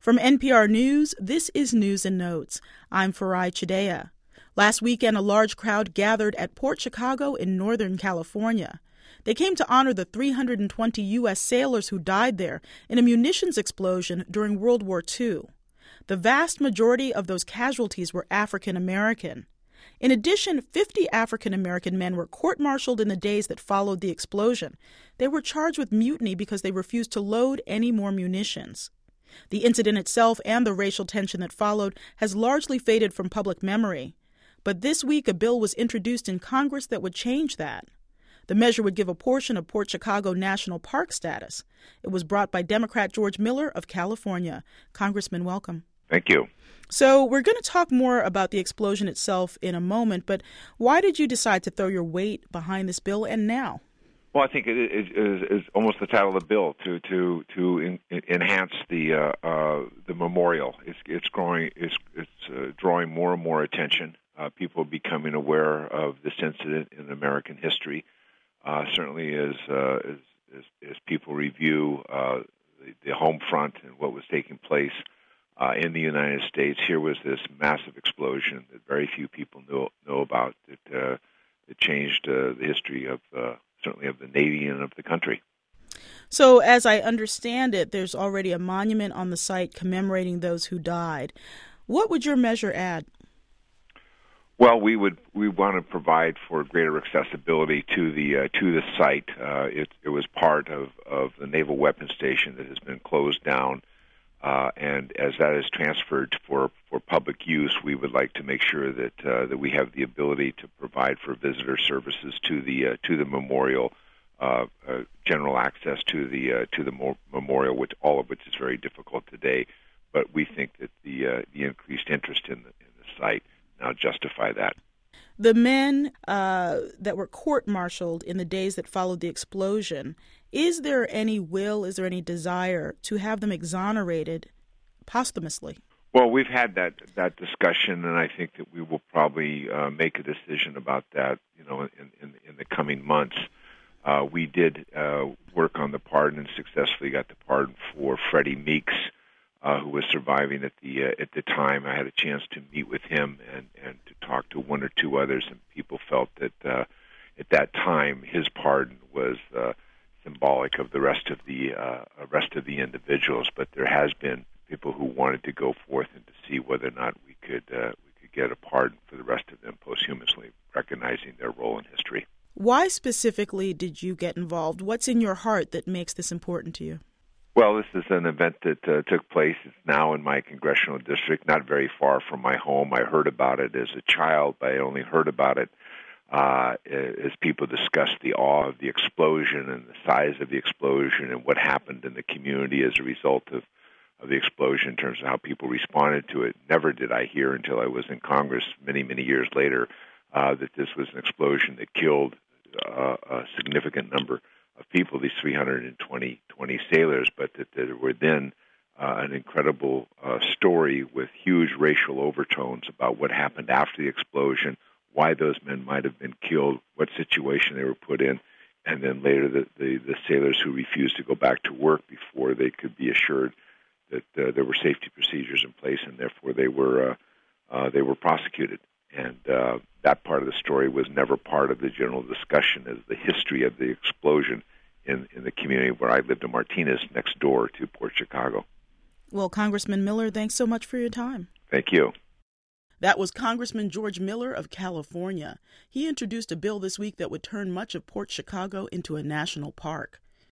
From NPR News, this is News and Notes. I'm Farai Chideya. Last weekend, a large crowd gathered at Port Chicago in Northern California. They came to honor the 320 U.S. sailors who died there in a munitions explosion during World War II. The vast majority of those casualties were African American. In addition, 50 African American men were court-martialed in the days that followed the explosion. They were charged with mutiny because they refused to load any more munitions. The incident itself and the racial tension that followed has largely faded from public memory. But this week, a bill was introduced in Congress that would change that. The measure would give a portion of Port Chicago National Park status. It was brought by Democrat George Miller of California. Congressman, welcome. Thank you. So we're going to talk more about the explosion itself in a moment, but why did you decide to throw your weight behind this bill and now? Well, I think it is almost the title of the bill to enhance the memorial. It's drawing more and more attention. People are becoming aware of this incident in American history. Certainly, as people review the home front and what was taking place in the United States, here was this massive explosion that very few people know about that changed the history of certainly of the Navy and of the country. So, as I understand it, there's already a monument on the site commemorating those who died. What would your measure add? Well, we want to provide for greater accessibility to the site. It was part of the Naval Weapons Station that has been closed down, and as that is transferred for public use, we would like to make sure that we have the ability to provide for visitor services to the memorial, general access to the memorial, which is very difficult today. But we think that the increased interest in the site now justify that. The men that were court-martialed in the days that followed the explosion, is there any any desire to have them exonerated posthumously? Well, we've had that discussion, and I think that we will probably make a decision about that, in the coming months. We did work on the pardon and successfully got the pardon for Freddie Meeks, who was surviving at the time. I had a chance to meet with him and to talk to one or two others, and people felt that at that time his pardon was symbolic of the rest of the individuals. But there has been people who wanted to go forth and to see whether or not we could get a pardon for the rest of them posthumously, recognizing their role in history. Why specifically did you get involved? What's in your heart that makes this important to you? Well, this is an event that took place. It's now in my congressional district, not very far from my home. I heard about it as a child, but I only heard about it as people discussed the awe of the explosion and the size of the explosion and what happened in the community as a result of the explosion in terms of how people responded to it. Never did I hear until I was in Congress many, many years later that this was an explosion that killed a significant number of people, these 320 sailors, but that there were then an incredible story with huge racial overtones about what happened after the explosion, why those men might have been killed, what situation they were put in, and then later the sailors who refused to go back to work before they could be assured that there were safety procedures in place, and therefore they were prosecuted. And that part of the story was never part of the general discussion as the history of the explosion in the community where I lived in Martinez, next door to Port Chicago. Well, Congressman Miller, thanks so much for your time. Thank you. That was Congressman George Miller of California. He introduced a bill this week that would turn much of Port Chicago into a national park.